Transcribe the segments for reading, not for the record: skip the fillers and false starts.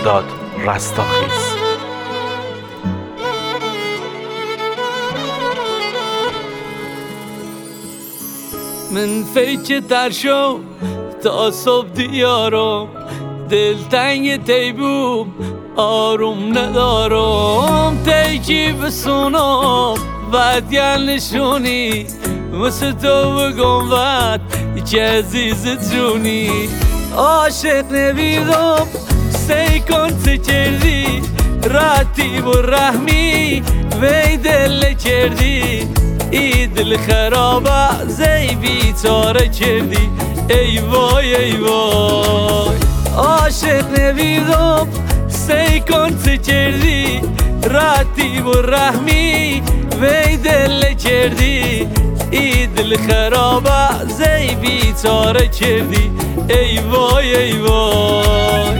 مرداد رستاخیز. من فکر تر شو تا صبح دیارم، دلتنگ تیبوم آروم ندارم. تیکی بسونم ودیل نشونی، مثل تو بگم ود که عزیز جونی. عاشق نبیدم سی کن چه کردی، راتیب و رحمی وی دل کردی. ای دل خرابه زی بیچاره کردی، ای وای ای وای. عاشق نبیدم سی کن چه کردی، راتیب و رحمی وی دل کردی. ای دل خرابه زی بیچاره کردی، ای وای ای وای.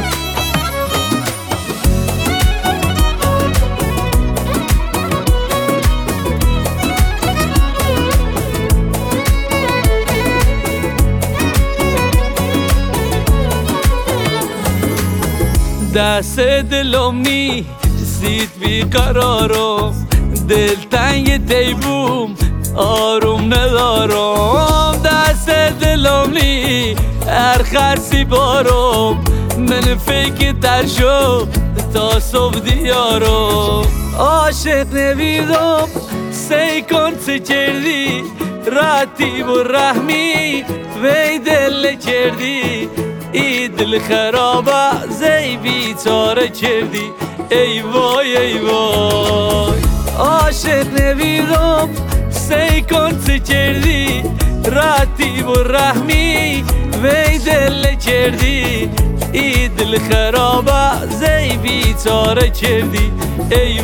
دست دلم نی زید بیقرارم، دلتنگ تیبوم آروم ندارم. دست دلم نی هر خرسی بارم، من فکر تر شو تا صبح دیارم. عاشق نبیدم سی کن چه کردی، راتیب و رحمی وی دل کردی. ای دل خرابه زی بیچاره کردی، ای وای ای وای. عاشق نبیدم سی کن چه کردی، راتیب و رحمی وی دل کردی. ای دل خرابه زی بیچاره کردی، ای